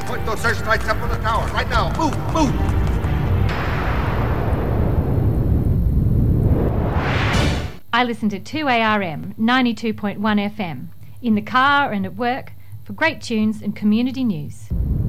Point those searchlights up on the tower. Right now. Move, move. I listen to 2ARM 92.1 FM in the car and at work for great tunes and community news.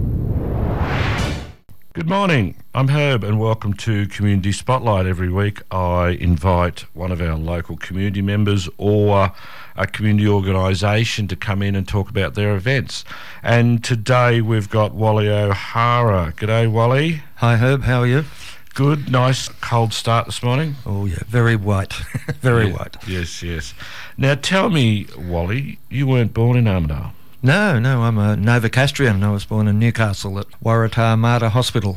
Good morning, I'm Herb and welcome to Community Spotlight. Every week I invite one of our local community members or a community organisation to come in and talk about their events. And today we've got Wally O'Hara. G'day, Wally. Hi Herb, how are you? Good, nice cold start this morning. Oh yeah, very white, very white. Yes. Now tell me, Wally, you weren't born in Armidale? No, I'm a Novocastrian. I was born in Newcastle at Waratah Mater Hospital.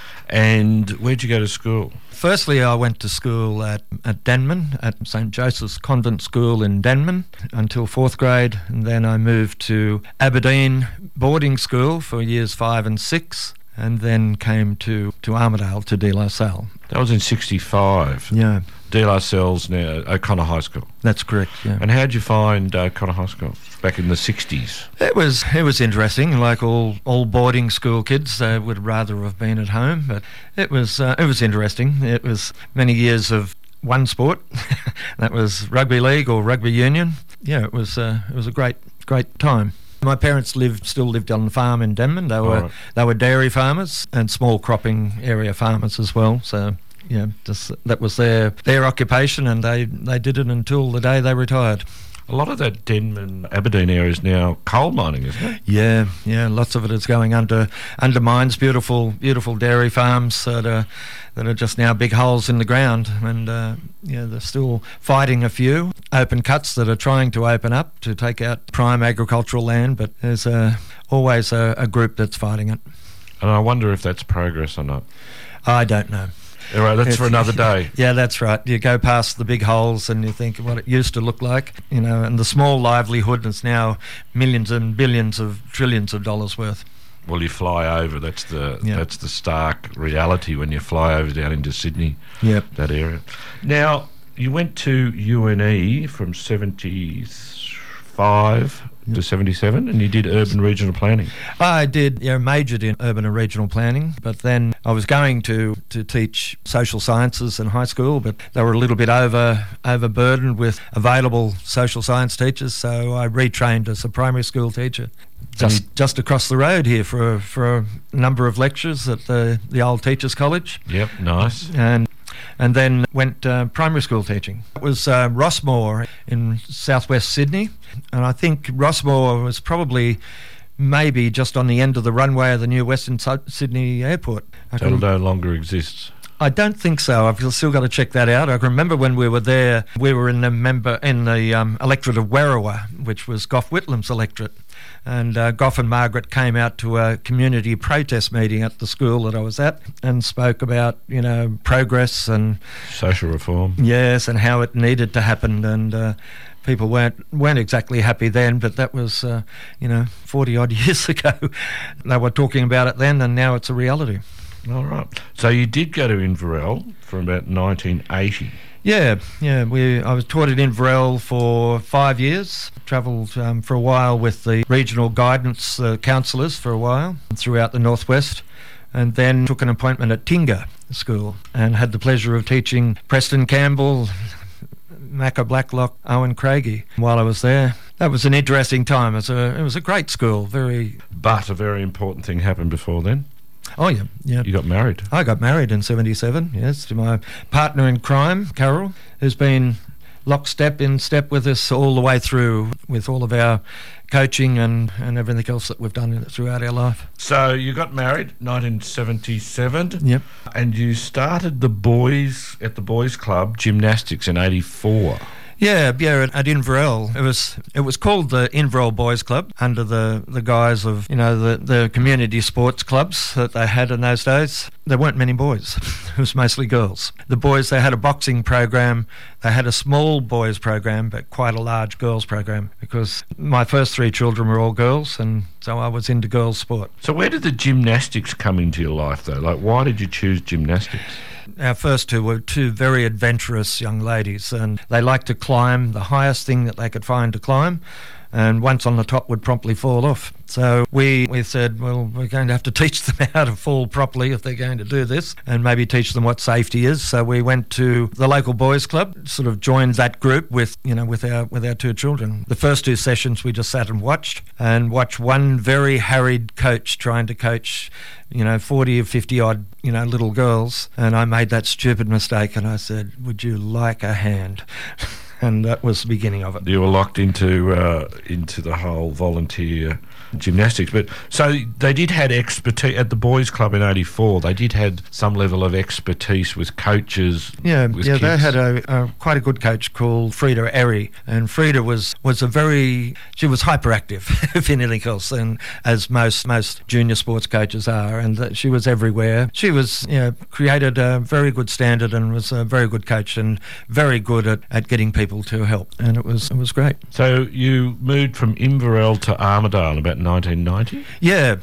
And where'd you go to school? Firstly, I went to school at Denman, at St Joseph's Convent School in Denman until 4th grade, and then I moved to Aberdeen boarding school for years 5 and 6, and then came to Armidale, to De La Salle. That was in 65. Yeah. De La Salle's now O'Connor High School. That's correct, yeah. And how'd you find O'Connor High School back in the 60s? It was interesting. Like all boarding school kids, they would rather have been at home, but it was interesting. It was many years of one sport, that was rugby league or rugby union. Yeah, it was a great time. My parents still lived on the farm in Denman. They were dairy farmers and small cropping area farmers as well. So yeah, that was their occupation, and they did it until the day they retired. A lot of that Denman, Aberdeen area is now coal mining, isn't it? Yeah. Lots of it is going under mines, beautiful dairy farms that are just now big holes in the ground, and they're still fighting a few open cuts that are trying to open up to take out prime agricultural land, but there's always a group that's fighting it. And I wonder if that's progress or not. I don't know. All right, that's for another day. Yeah, that's right. You go past the big holes and you think what it used to look like, and the small livelihood is now millions and billions of trillions of dollars worth. Well, you fly over. That's the stark reality when you fly over down into Sydney. Yep. That area. Now, you went to UNE from 75 to 77, and you did urban regional planning. I did, majored in urban and regional planning, but then I was going to teach social sciences in high school, but they were a little bit overburdened with available social science teachers, so I retrained as a primary school teacher. Just across the road here for a number of lectures at the old Teachers College. Yep, nice. And then went primary school teaching. It was Rossmore in southwest Sydney, and I think Rossmore was probably maybe just on the end of the runway of the new Western Sydney Airport. That no longer exists. I don't think so. I've still got to check that out. I can remember when we were there, we were in the electorate of Werriwa, which was Gough Whitlam's electorate. And Gough and Margaret came out to a community protest meeting at the school that I was at and spoke about, progress and social reform. Yes, and how it needed to happen. And people weren't exactly happy then, but that was 40 odd years ago. They were talking about it then, and now it's a reality. All right. So you did go to Inverell from about 1980. Yeah. I was taught at Inverell for 5 years. Travelled for a while with the regional guidance counsellors for a while throughout the northwest, and then took an appointment at Tingha School and had the pleasure of teaching Preston Campbell, Macca Blacklock, Owen Craigie while I was there. That was an interesting time. It was a great school. But a very important thing happened before then. Oh, yeah. You got married. I got married in 77, yes, to my partner in crime, Carol, who's been in step with us all the way through with all of our coaching and everything else that we've done throughout our life. So you got married 1977. Yep. And you started at the Boys Club gymnastics in 84. Yeah, at Inverell. It was called the Inverell Boys Club under the guise of, the community sports clubs that they had in those days. There weren't many boys. It was mostly girls. The boys, they had a boxing program. They had a small boys program, but quite a large girls program, because my first 3 children were all girls, and so I was into girls' sport. So where did the gymnastics come into your life, though? Like, why did you choose gymnastics? Our first 2 were 2 very adventurous young ladies, and they liked to climb the highest thing that they could find to climb. and once on the top would promptly fall off. So we said, well, we're going to have to teach them how to fall properly if they're going to do this, and maybe teach them what safety is. So we went to the local boys club, sort of joined that group with our two children. The first two sessions we just sat and watched one very harried coach trying to coach 40 or 50 odd, little girls. And I made that stupid mistake and I said, would you like a hand? And that was the beginning of it. You were locked into the whole volunteer gymnastics. But so they did had expertise at the boys' club in '84. They did had some level of expertise with coaches. With kids. They had a quite a good coach called Frida Eri, and Frida was she was hyperactive, if anything else, and as most junior sports coaches are, and she was everywhere. She was created a very good standard and was a very good coach and very good at getting people to help, and it was great. So you moved from Inverell to Armidale about 1990? Yeah.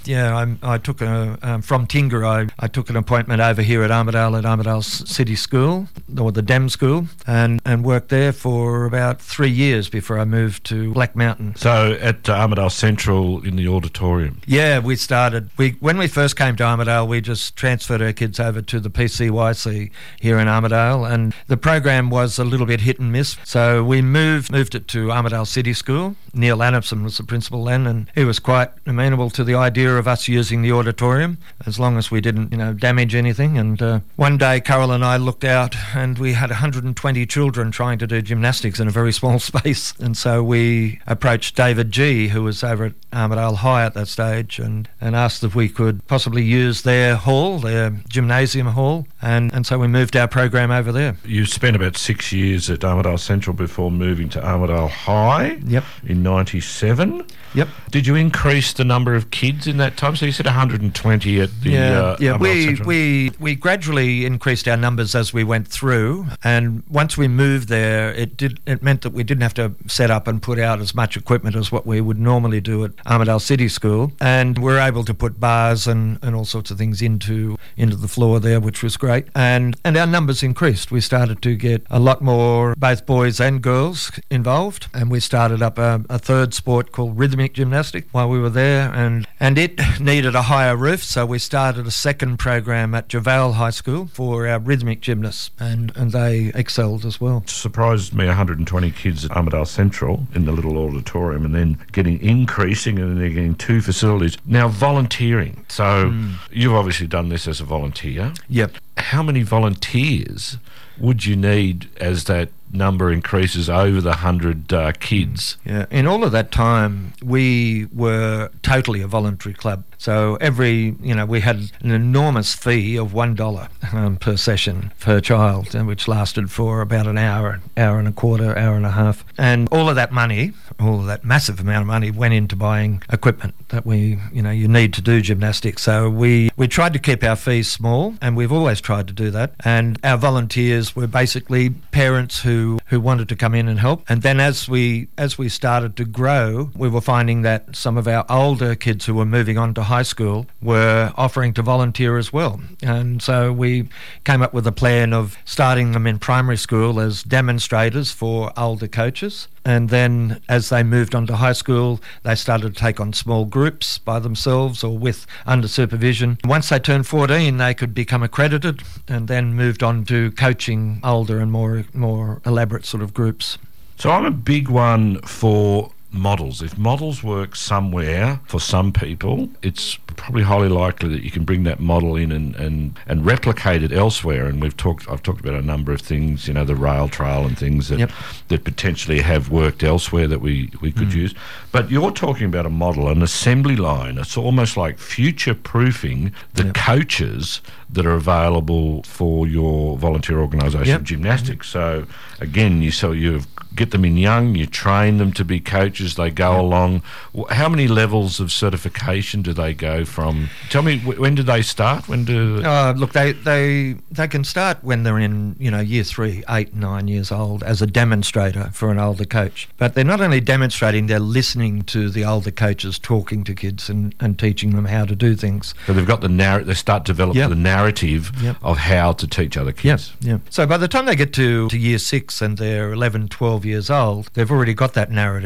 I took from Tingha. I took an appointment over here at Armidale City School, or the DEM School, and worked there for about 3 years before I moved to Black Mountain. So at Armidale Central in the auditorium? Yeah, we started. When we first came to Armidale, we just transferred our kids over to the PCYC here in Armidale, and the program was a little bit hit and miss. So we moved it to Armidale City School. Neil Adamson was the principal then, and he was quite amenable to the idea of us using the auditorium, as long as we didn't, damage anything. And one day, Carol and I looked out, and we had 120 children trying to do gymnastics in a very small space. And so we approached David G, who was over at Armidale High at that stage, and asked if we could possibly use their hall, their gymnasium hall, and so we moved our program over there. You spent about 6 years at Armidale Central before moving to Armidale High. Yep. In 97. Yep. Did you increase the number of kids in that time? So you said 120 at the Armidale Central. We gradually increased our numbers as we went through, and once we moved there, it meant that we didn't have to set up and put out as much equipment as what we would normally do at Armidale City School, and we're able to put bars and all sorts of things into the floor there, which was great, and our numbers increased. We started to get a lot more both boys and girls involved, and we started up a third sport called rhythmic gymnastics while we were there, and it needed a higher roof, so we started a second program at JaVale High School for our rhythmic gymnasts, and they excelled as well. It surprised me, 120 kids at Armidale Central in the little auditorium, and then increasing, and then they're getting 2 facilities. Now, volunteering. So you've obviously done this as a volunteer. Yep. How many volunteers would you need as that number increases over the 100 kids? Yeah, in all of that time, we were totally a voluntary club. So we had an enormous fee of $1 per session per child, which lasted for about an hour and a quarter, hour and a half. And all of that money, all of that massive amount of money went into buying equipment that you need to do gymnastics. So we tried to keep our fees small, and we've always tried to do that. And our volunteers were basically parents who wanted to come in and help. And then as we started to grow, we were finding that some of our older kids who were moving on to high school were offering to volunteer as well. And so we came up with a plan of starting them in primary school as demonstrators for older coaches. And then as they moved on to high school, they started to take on small groups by themselves or under supervision. Once they turned 14, they could become accredited, and then moved on to coaching older and more elaborate sort of groups. So I'm a big one for models. If models work somewhere for some people, it's probably highly likely that you can bring that model in and replicate it elsewhere. And I've talked about a number of things, the rail trail and things that potentially have worked elsewhere that we could use. But you're talking about a model, an assembly line. It's almost like future-proofing the coaches that are available for your volunteer organisation, gymnastics. So again, you get them in young, you train them to be coaches, they go along. How many levels of certification do they go from? Tell me, when do they start? Look, they can start when they're in year 3, 8, 9 years old as a demonstrator for an older coach. But they're not only demonstrating, they're listening to the older coaches talking to kids and teaching them how to do things. So they've got they start to develop the narrative of how to teach other kids. Yeah. So by the time they get to year 6 and they're 11, 12 years old, they've already got that narrative, and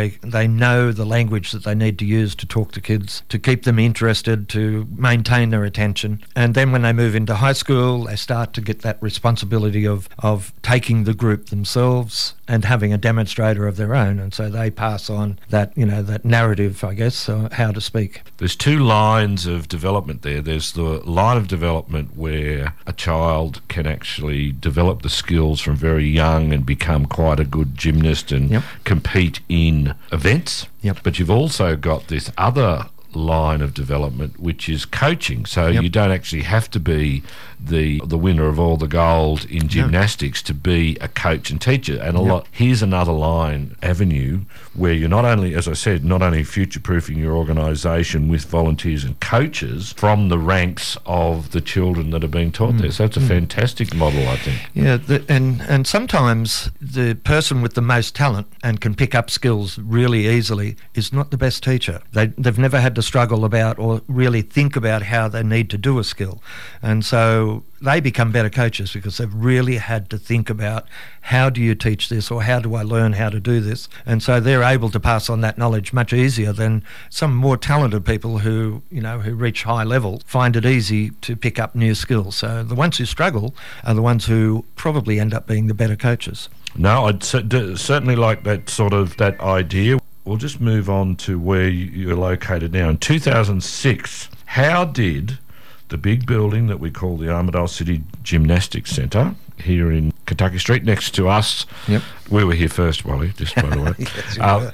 they know the language that they need to use to talk to kids, to keep them interested, to maintain their attention. And then when they move into high school, they start to get that responsibility of taking the group themselves and having a demonstrator of their own. And so they pass on that, that narrative, I guess, how to speak. There's two lines of development there. There's the line of development where a child can actually develop the skills from very young and become quite a good gymnast and compete in events. But you've also got this other line of development, which is coaching. So you don't actually have to be the winner of all the gold in gymnastics to be a coach and teacher. And here's another avenue where you're not only, as I said, not only future-proofing your organisation with volunteers and coaches from the ranks of the children that are being taught there. So that's a fantastic model, I think. Yeah, and sometimes the person with the most talent and can pick up skills really easily is not the best teacher. They've never had to struggle about or really think about how they need to do a skill. And so they become better coaches because they've really had to think about how do you teach this or how do I learn how to do this. And so they're able to pass on that knowledge much easier than some more talented people who reach high level find it easy to pick up new skills. So the ones who struggle are the ones who probably end up being the better coaches. No, I'd certainly like that idea. We'll just move on to where you're located now. In 2006, how did the big building that we call the Armidale City Gymnastics Centre here in Kentucky Street next to us, we were here first, Wally, just by the way, Yes,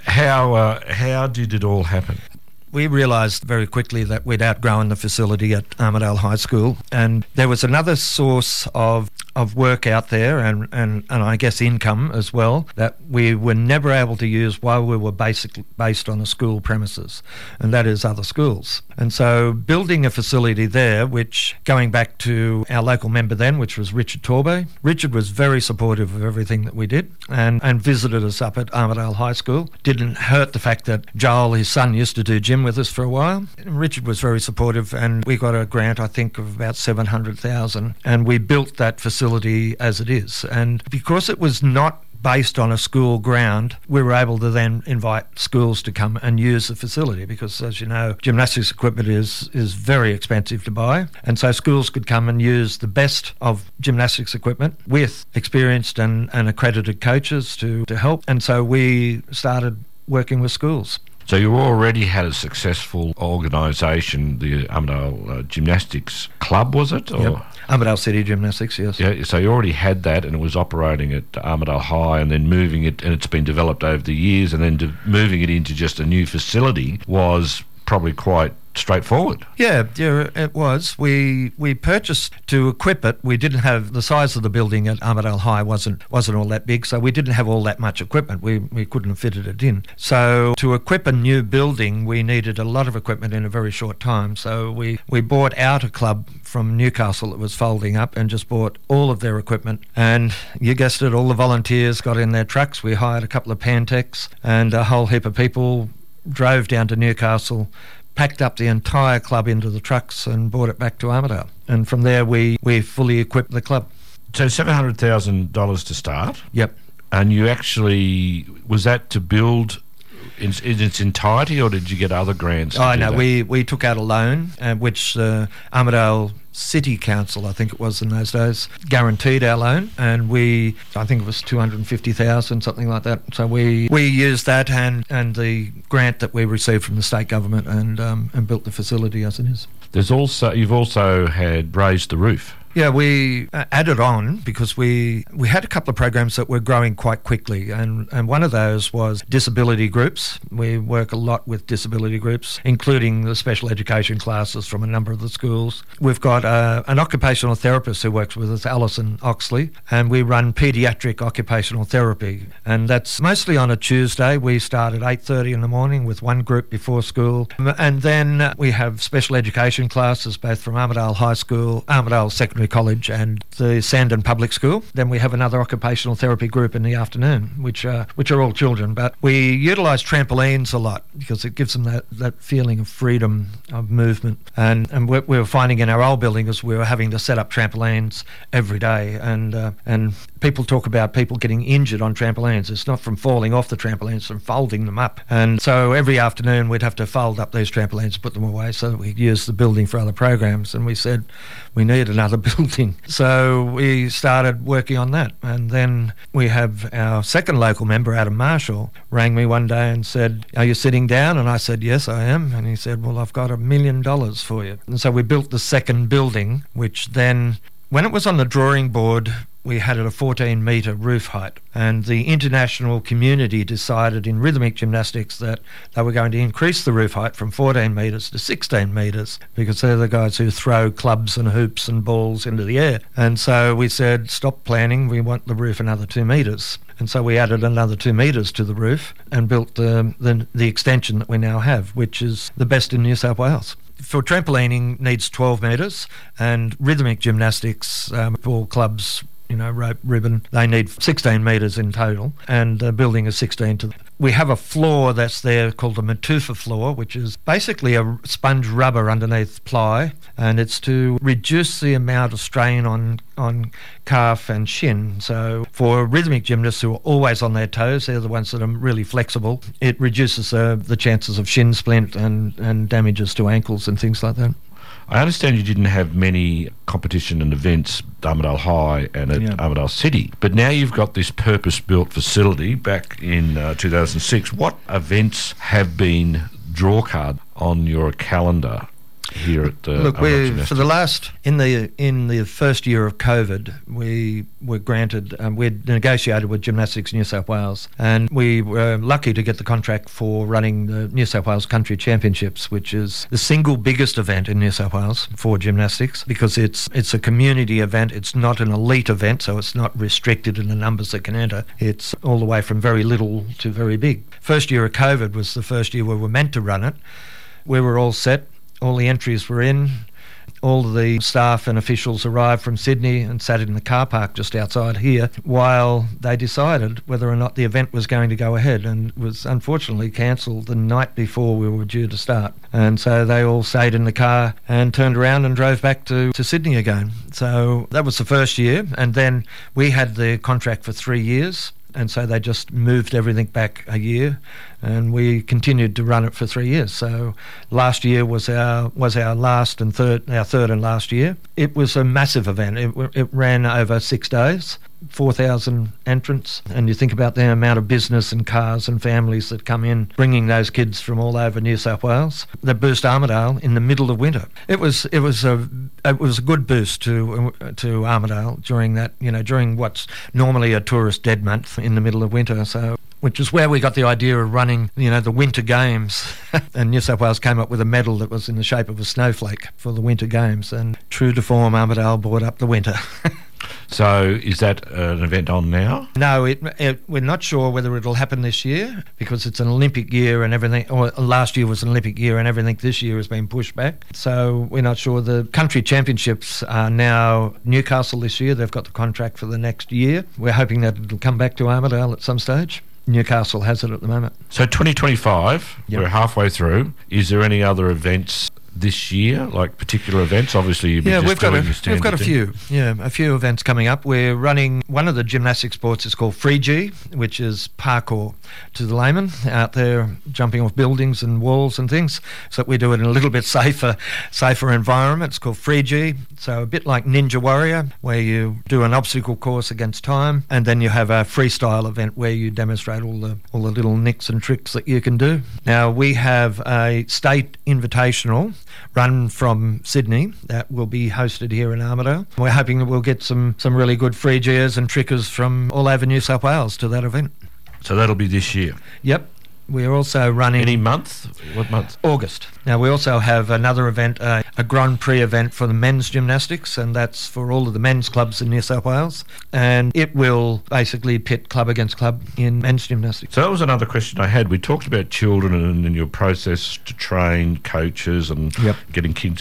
how did it all happen? We realised very quickly that we'd outgrown the facility at Armidale High School, and there was another source of work out there and I guess income as well that we were never able to use while we were based on a school premises, and that is other schools. And so building a facility there, which going back to our local member then, which was Richard Torbay, Richard was very supportive of everything that we did and visited us up at Armidale High School. Didn't hurt the fact that Joel, his son, used to do gym with us for a while. Richard was very supportive, and we got a grant, I think, of about $700,000, and we built that facility as it is. And because it was not based on a school ground, we were able to then invite schools to come and use the facility because, as you know, gymnastics equipment is very expensive to buy, and so schools could come and use the best of gymnastics equipment with experienced and accredited coaches to help. And so we started working with schools. So you already had a successful organisation, the Armidale Gymnastics Club, was it? Or? Armidale City Gymnastics, yes. Yeah, so you already had that, and it was operating at Armidale High, and then moving it, and it's been developed over the years, and then moving it into just a new facility was probably quite straightforward. Yeah, it was. We purchased to equip it. We didn't have the size of the building at Armidale High wasn't all that big, so we didn't have all that much equipment. We couldn't have fitted it in. So to equip a new building, we needed a lot of equipment in a very short time. So we bought out a club from Newcastle that was folding up and just bought all of their equipment. And you guessed it, all the volunteers got in their trucks. We hired a couple of Pantecs, and a whole heap of people drove down to Newcastle, packed up the entire club into the trucks and brought it back to Armidale. And from there, we fully equipped the club. So $700,000 to start? Yep. And you actually, was that to build in its entirety, or did you get other grants? Oh, no, we took out a loan, which Armidale City Council, I think it was in those days, guaranteed our loan, and I think it was $250,000, something like that. So we used that and the grant that we received from the state government and built the facility as it is. You've also had raised the roof. Yeah, we added on because we had a couple of programs that were growing quite quickly, and one of those was disability groups. We work a lot with disability groups, including the special education classes from a number of the schools. We've got an occupational therapist who works with us, Alison Oxley, and we run paediatric occupational therapy, and that's mostly on a Tuesday. We start at 8:30 in the morning with one group before school, and then we have special education classes both from Armidale High School, Armidale Secondary Community College and the Sandon Public School. Then we have another occupational therapy group in the afternoon, which are all children. But we utilise trampolines a lot because it gives them that feeling of freedom of movement. And we were finding in our old building is we were having to set up trampolines every day, and people talk about people getting injured on trampolines. It's not from falling off the trampolines, it's from folding them up. And so every afternoon we'd have to fold up these trampolines, put them away so that we could use the building for other programs. And we said we need another building. So we started working on that. And then we have our second local member, Adam Marshall, rang me one day and said, "Are you sitting down?" And I said, "Yes, I am." And he said, "Well, I've got $1 million for you." And so we built the second building, which then, when it was on the drawing board, we had it a 14-metre roof height. And the international community decided in rhythmic gymnastics that they were going to increase the roof height from 14 metres to 16 metres because they're the guys who throw clubs and hoops and balls into the air. And so we said, stop planning, we want the roof another 2 metres. And so we added another 2 metres to the roof and built the extension that we now have, which is the best in New South Wales. For trampolining needs 12 metres, and rhythmic gymnastics, ball clubs, rope, ribbon, they need 16 metres in total, and the building is 16 We have a floor that's there called a Matufa floor, which is basically a sponge rubber underneath ply, and it's to reduce the amount of strain on calf and shin. So for rhythmic gymnasts who are always on their toes, they're the ones that are really flexible, it reduces the chances of shin splint and damages to ankles and things like that. I understand you didn't have many competition and events at Armidale High and at Armidale City, but now you've got this purpose-built facility back in 2006. What events have been draw card on your calendar here at Look, for the last in the first year of COVID, we were granted. We'd negotiated with Gymnastics New South Wales, and we were lucky to get the contract for running the New South Wales Country Championships, which is the single biggest event in New South Wales for gymnastics because it's a community event. It's not an elite event, so it's not restricted in the numbers that can enter. It's all the way from very little to very big. First year of COVID was the first year we were meant to run it. We were all set. All the entries were in. All the staff and officials arrived from Sydney and sat in the car park just outside here while they decided whether or not the event was going to go ahead, and was unfortunately cancelled the night before we were due to start. And so they all stayed in the car and turned around and drove back to Sydney again. So that was the first year, and then we had the contract for 3 years. And so they just moved everything back a year, and we continued to run it for 3 years. So last year was our third and last year. It was a massive event. It ran over 6 days. 4,000 entrants, and you think about the amount of business and cars and families that come in, bringing those kids from all over New South Wales. They boost Armidale in the middle of winter. It was a good boost to Armidale during what's normally a tourist dead month in the middle of winter. So, which is where we got the idea of running, the Winter Games. And New South Wales came up with a medal that was in the shape of a snowflake for the Winter Games. And true to form, Armidale brought up the winter. So is that an event on now? No, we're not sure whether it'll happen this year because it's an Olympic year and everything, or last year was an Olympic year and everything this year has been pushed back. So we're not sure. The country championships are now Newcastle this year. They've got the contract for the next year. We're hoping that it'll come back to Armidale at some stage. Newcastle has it at the moment. So 2025, Yep. We're halfway through. Is there any other events this year, like particular events? Obviously, you've been we've got a few. Yeah, a few events coming up. We're running one of the gymnastic sports is called Free G, which is parkour to the layman out there jumping off buildings and walls and things. So we do it in a little bit safer environment. It's called Free G. So a bit like Ninja Warrior, where you do an obstacle course against time, and then you have a freestyle event where you demonstrate all the little nicks and tricks that you can do. Now we have a state invitational run from Sydney that will be hosted here in Armidale. We're hoping that we'll get some really good free gears and trickers from all over New South Wales to that event. So that'll be this year? Yep. We're also running... Any month? What month? August. Now, we also have another event, a Grand Prix event for the men's gymnastics, and that's for all of the men's clubs in New South Wales. And it will basically pit club against club in men's gymnastics. So that was another question I had. We talked about children and your process to train coaches and Yep. getting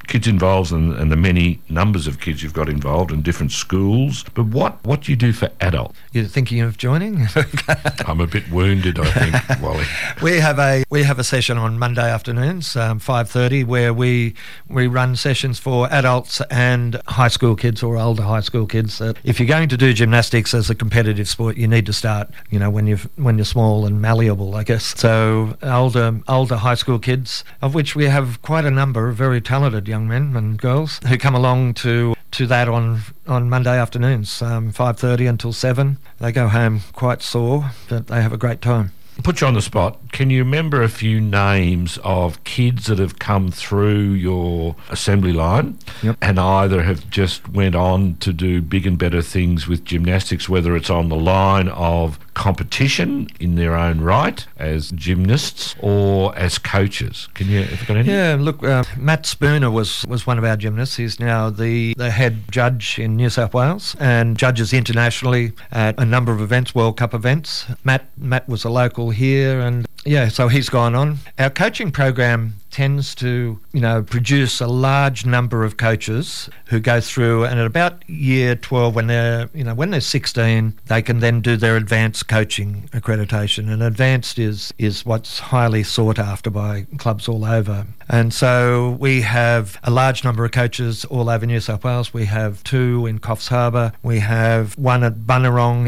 kids involved and the many numbers of kids you've got involved in different schools. But what do you do for adults? You're thinking of joining? I'm a bit wounded, I think, Wally. We have a session on Monday afternoons, 5:30, where we run sessions for adults and high school kids or older high school kids. If you're going to do gymnastics as a competitive sport, you need to start, when you're small and malleable, I guess. So older high school kids, of which we have quite a number of very talented young men and girls who come along to that on Monday afternoons, 5:30 until 7. They go home quite sore, but they have a great time. Put you on the spot. Can you remember a few names of kids that have come through your assembly line and either have just went on to do big and better things with gymnastics, whether it's on the line of competition in their own right as gymnasts or as coaches? Have you got any? Yeah, look, Matt Spooner was one of our gymnasts. He's now the head judge in New South Wales and judges internationally at a number of events, World Cup events. Matt was a local here, and so he's gone on. Our coaching program tends to, produce a large number of coaches who go through, and at about year 12, when they're 16, they can then do their advanced coaching accreditation. And advanced is what's highly sought after by clubs all over. And so we have a large number of coaches all over New South Wales. We have 2 in Coffs Harbour. We have 1 at Bunurong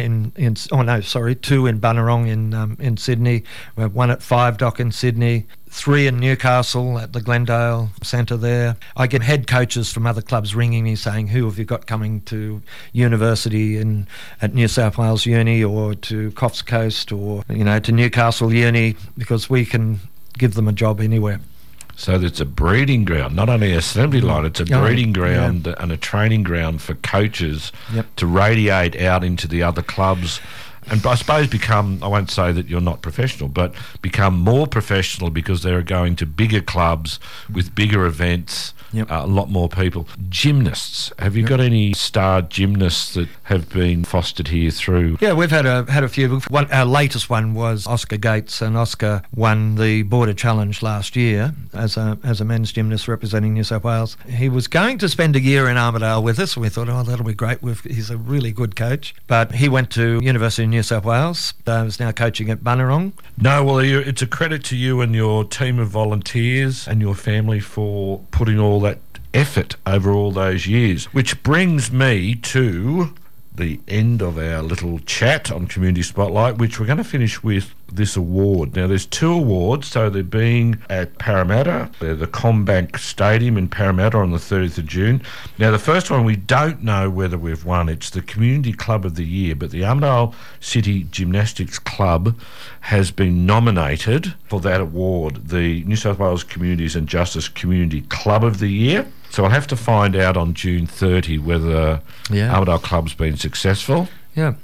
two in Bunurong in Sydney. We have 1 at Five Dock in Sydney. 3 in Newcastle at the Glendale Centre there. I get head coaches from other clubs ringing me saying, who have you got coming to university at New South Wales Uni or to Coffs Coast or, to Newcastle Uni, because we can give them a job anywhere. So it's a breeding ground, not only an assembly line, it's a breeding ground and a training ground for coaches to radiate out into the other clubs. And I suppose I won't say that you're not professional, but become more professional because they're going to bigger clubs with bigger events, a lot more people. Gymnasts, have you got any star gymnasts that have been fostered here through? Yeah, we've had a few. Our latest one was Oscar Gates, and Oscar won the Border Challenge last year as a men's gymnast representing New South Wales. He was going to spend a year in Armidale with us, and we thought, that'll be great. He's a really good coach. But he went to University of New South Wales. Is now coaching at Bunurong. No, well, it's a credit to you and your team of volunteers and your family for putting all that effort over all those years. Which brings me to the end of our little chat on Community Spotlight, which we're going to finish with this award. Now, there's 2 awards, so they're being at Parramatta. They're the CommBank Stadium in Parramatta on the 30th of June. Now, the first one, we don't know whether we've won. It's the Community Club of the Year, but the Armidale City Gymnastics Club has been nominated for that award, the New South Wales Communities and Justice Community Club of the Year. So I'll have to find out on June 30 whether Armidale Club's been successful. Yeah.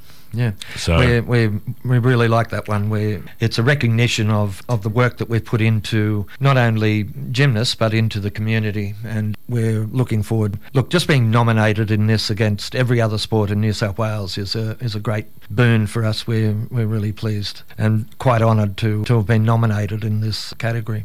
So we really like that one. It's a recognition of the work that we've put into not only gymnasts but into the community, and we're looking forward. Look, just being nominated in this against every other sport in New South Wales is a great boon for us. We're really pleased and quite honoured to have been nominated in this category.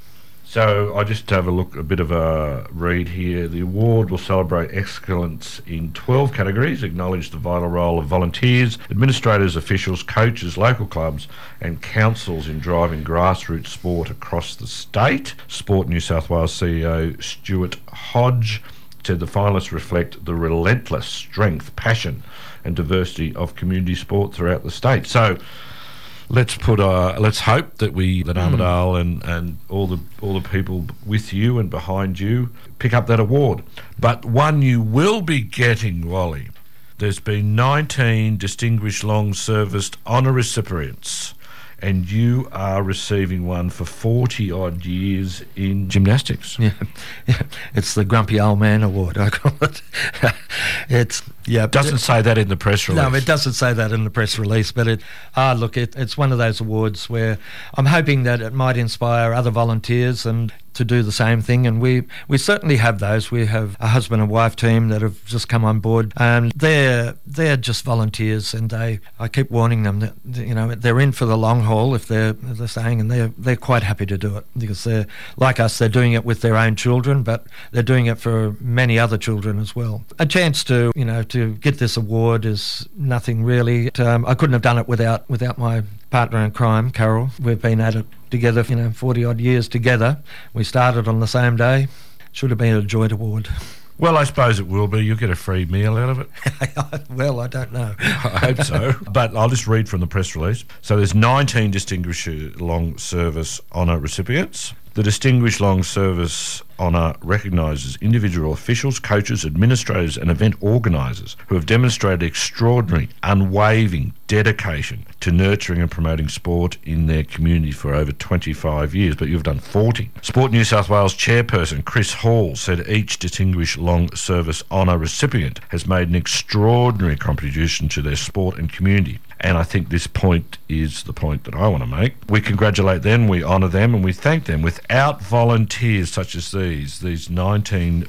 So I just have a bit of a read here. The award will celebrate excellence in 12 categories, acknowledge the vital role of volunteers, administrators, officials, coaches, local clubs and councils in driving grassroots sport across the state. Sport New South Wales CEO Stuart Hodge said the finalists reflect the relentless strength, passion and diversity of community sport throughout the state. So let's hope that Armidale and all the people with you and behind you pick up that award. But one you will be getting, Wally. There's been 19 distinguished long service honour recipients, and you are receiving one for 40 odd years in gymnastics. Yeah. It's the Grumpy Old Man Award, I call it. Doesn't say that in the press release. No, it doesn't say that in the press release, but it's one of those awards where I'm hoping that it might inspire other volunteers and to do the same thing, and we certainly have those. We have a husband and wife team that have just come on board, and they're just volunteers, and I keep warning them that, you know, they're in for the long haul, if they're saying, and they're quite happy to do it, because they're like us. They're doing it with their own children, but they're doing it for many other children as well. A chance to, you know, to get this award is nothing really. I couldn't have done it without my partner in crime, Carol. We've been at it together, 40 odd years together. We started on the same day. Should have been a joint award. Well, I suppose it will be. You'll get a free meal out of it. Well, I don't know. I hope so. But I'll just read from the press release. So there's 19 Distinguished Long Service Honour recipients. The Distinguished Long Service Honour recognises individual officials, coaches, administrators and event organisers who have demonstrated extraordinary, unwavering dedication to nurturing and promoting sport in their community for over 25 years, but you've done 40. Sport New South Wales Chairperson Chris Hall said each Distinguished Long Service Honour recipient has made an extraordinary contribution to their sport and community. And I think this point is the point that I want to make. We congratulate them, we honour them, and we thank them. Without volunteers such as these 19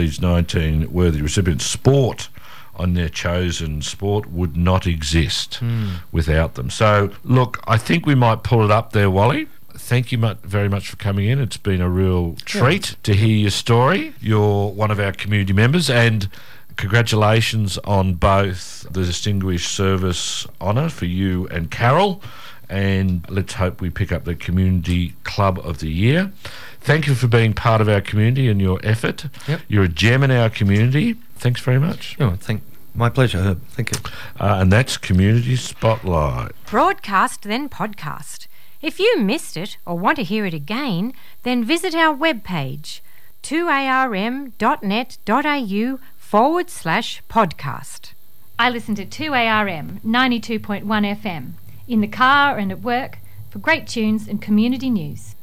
worthy recipients, sport on their chosen sport would not exist without them. So, look, I think we might pull it up there, Wally. Thank you very much for coming in. It's been a real treat to hear your story. You're one of our community members, and congratulations on both the Distinguished Service Honour for you and Carol, and let's hope we pick up the Community Club of the Year. Thank you for being part of our community and your effort. Yep. You're a gem in our community. Thanks very much. Oh, my pleasure, Herb. Thank you. And that's Community Spotlight. Broadcast, then podcast. If you missed it or want to hear it again, then visit our webpage, 2arm.net.au/podcast. I listen to 2ARM 92.1 FM in the car and at work for great tunes and community news.